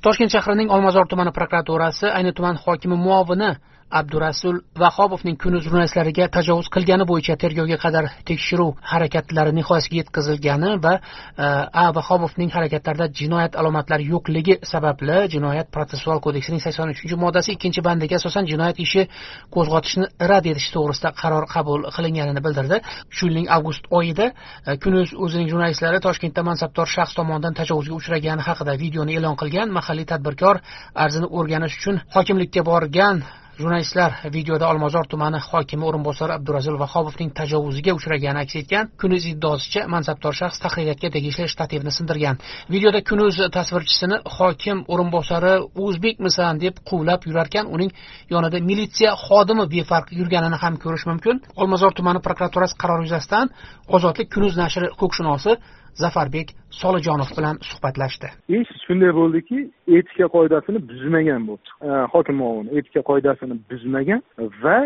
Toshkent shahrining Olmazor tumani prokuraturasi ayni tuman hokimi muovini Abdurasul Vahobovning Kunuz jurnalistlariga tajovuz qilgani bo'yicha tergovga qadar tekshiruv harakatlari nihoyasiga yetkazilgani va Vahobovning harakatlarida jinoyat alomatlari yo'qligi sababli Jinoyat protsessual kodeksining 83-moddasi 2-bandiga asosan jinoyat ishi qo'zg'atishni rad etish to'g'risida qaror qabul qilinganini bildirdi. Shu yilning avgust oyida Kunuz o'zining jurnalistlari Toshkentda mansabdor shaxs tomonidan tajovuzga uchragani haqida videoni e'lon qilgan. Mahalliy tadbirkor arzini o'rganish uchun hokimlikka borgan. Jurnalistlar videoda Olmazor tumani hokimi o'rinbosari Abdurasul Vahobovning tajovuziga uchragani aks etgan. Kunuz iddaosicha mansabdor shaxs tahririyatga tegishli shtativni sindirgan. Videoda Kunuz tasvirchisini hokim o'rinbosari o'zbekmisan deb quvlab yurarkan, uning yonida militsiya xodimi befarq yurganini ham ko'rish mumkin. Olmazor tumani prokuraturasi qarori yuzasidan Ozodlik Kunuz nashri huquqshunosi Zafarbek Solijonov bilan suhbatlashdi. Ish shunday bo'ldiki, etika qoidasini buzmagan bu. Hokim muovini etika qoidasini buzmagan va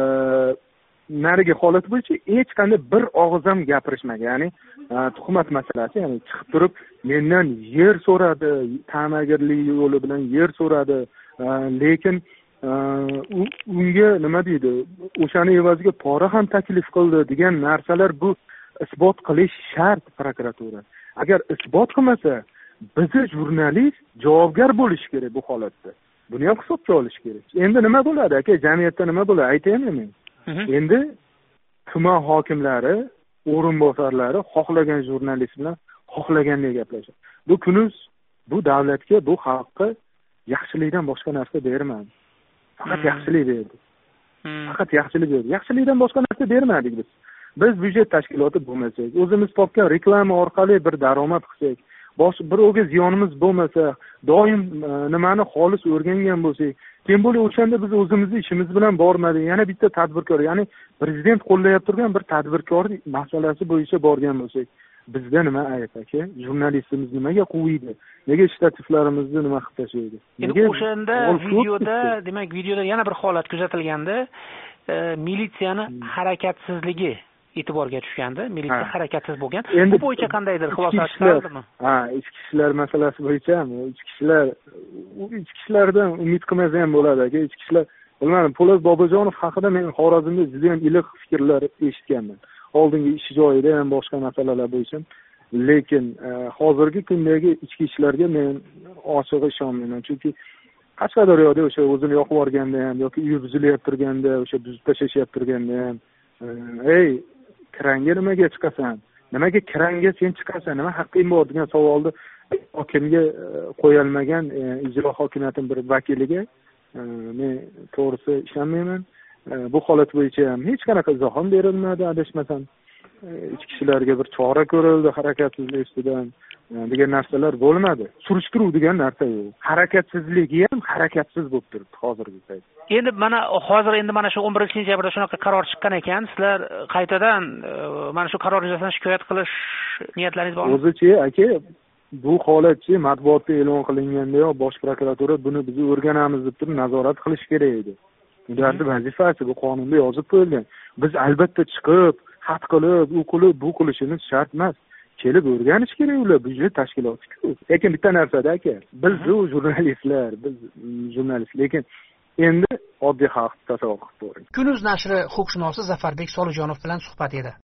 narigi holat bo'yicha hech qanday bir og'iz ham gapirishmagan. Ya'ni tuhmat masalasi, ya'ni chiqib turib mendan yer so'radi, ta'magirlik yo'li bilan yer so'radi, lekin unga nima deydi, o'shani evaziga pora ham taklif qildi degan narsalar bu isbot qilish shart prokuratura. Agar isbot qilmasa, bizni jurnalist javobgar bo'lishi kerak bu holatda. Buni ham hisobga olish kerak. Endi nima bo'ladi aka, jamiyatda nima bo'ladi aytaymi men? Endi tuman hokimlari, o'rinbosarlari xohlagan jurnalist bilan xohlagandek gaplashadi. Bu Kunuz bu davlatga, bu xalqqa yaxshilikdan boshqa narsa bermadi. Faqat yaxshilik berdi. Faqat yaxshilik berdi. Yaxshilikdan boshqa narsa bermadik biz. Biz byudjet tashkiloti bo'lmasak, o'zimiz topgan reklama orqali bir daromad qilsak, birovga ziyonimiz bo'lmasa, doim nimani xolis o'rgangan bo'lsak, keyin bo'lib o'shanda biz o'zimizni ishimiz bilan bormadik. Yana bitta tadbirkor, ya'ni prezident qo'llayib turgan bir tadbirkor masalasi bo'yicha borgan bo'lsak, bizda nima ayb aka? Jurnalistimiz nimaga quviydi? Nega shtativlarimizni nima qilib tashlaydi? Endi o'shanda videoda, demak, videoda yana bir holat kuzatilganda, militsiyani harakatsizligi e'tiborga tushgandi. Militsiya harakatsiz bo'lgan. Bu bo'yicha qandaydir xulosa chiqardimi? Ichki ishlar masalasi bo'yicha ichki ishlardan umid qilmasa ham bo'ladi aka. Ichki ishlar, bilmadim, Po'lat Bobojonov haqida men Xorazmda juda ham iliq fikrlar eshitganman. Oldingi ish joyida ham boshqa masalalar bo'yicha. Lekin hozirgi kundagi ichki ishlarga men ochig'i ishonmayman. Chunki Qashqadaryoda o'sha o'zini yoqib yorganda ham yoki uyi buzilayotib turganda, o'sha buzib tashlashib turganda ham, kiranga nimaga chiqasan? Nimaga kiranga sen chiqasan? Nima haqqing bor degan savolni hokimga qo'yilmagan ijro hokimiyatining bir vakiliga men to'g'risi ishonmayman. Bu holat bo'yicha ham hech qanaqa izoh ham berilmadi, adashmasam. Ichki ishlarga bir chora ko'rildi harakatsizlik ustidan degan narsalar bo'lmadi. Surishtiruv degan narsa yo'q. Harakatsizligi ham harakatsiz bo'lib turibdi hozirgi paytda. Endi mana shu 11-sentyabrda shunaqa qaror chiqqan ekan, sizlar qaytadan mana shu qaror yuzasidan shikoyat qilish niyatlaringiz bormi? O'zichi aka, bu holatchi matbuotda e'lon qilinganda yo bosh prokuratura buni biz o'rganamiz deb turib nazorat qilish kerak edi. Ularning vazifasi bu qonunda yozib qo'yilgan. Biz albatta chiqib, xat qilib, u qilib, bu qilishimiz shart emas. Kelib o'rganish kerak ular, byudjet tashkiloti-ku. Lekin bitta narsada aka, biz jurnalist, lekin endi oddiy xalq tasavvur qilib ko'ring. Kunuz nashri huquqshunosi Zafarbek Solijonov bilan suhbat edi.